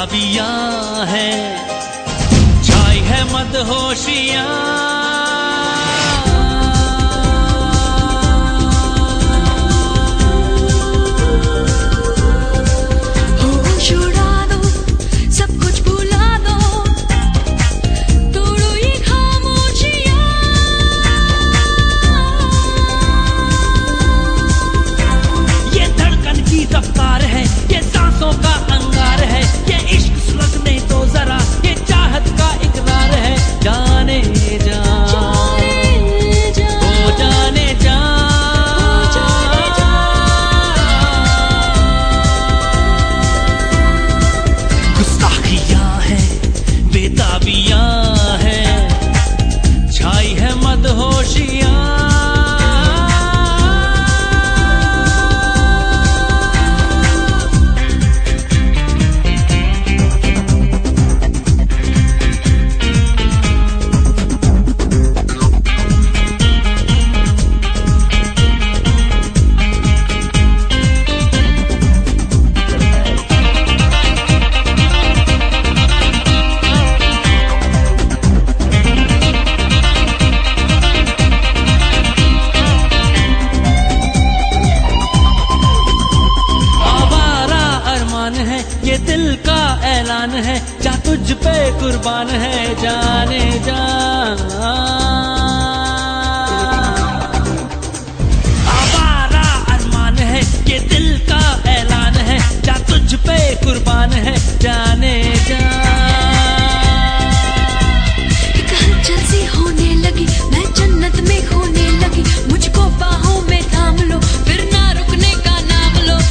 बेताबियां है, छाई है मदहोशियां। ये दिल का ऐलान है, जा तुझ पे कुर्बान है जाने जा। आवारा अरमान है, ये दिल का ऐलान है, जा तुझ पे कुर्बान है जाने जा। एक हलचल सी होने लगी, मैं जन्नत में होने लगी, मुझको बाहों में थाम लो, फिर ना रुकने का नाम लो।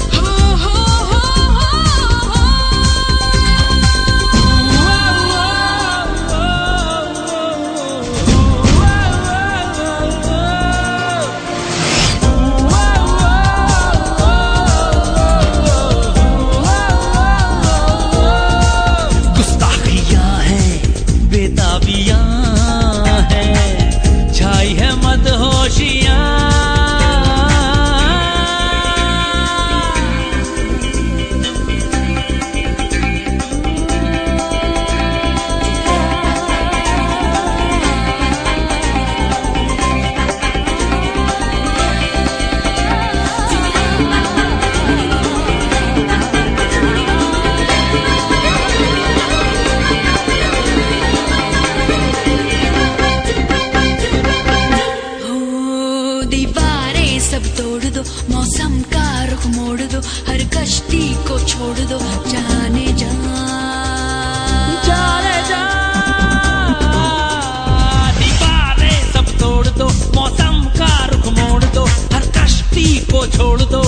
सब तोड़ दो, मौसम का रुख मोड़ दो, हर कश्ती को छोड़ दो जाने जा। जाने जा, दीवारें सब तोड़ दो, मौसम का रुख मोड़ दो, हर कश्ती को छोड़ दो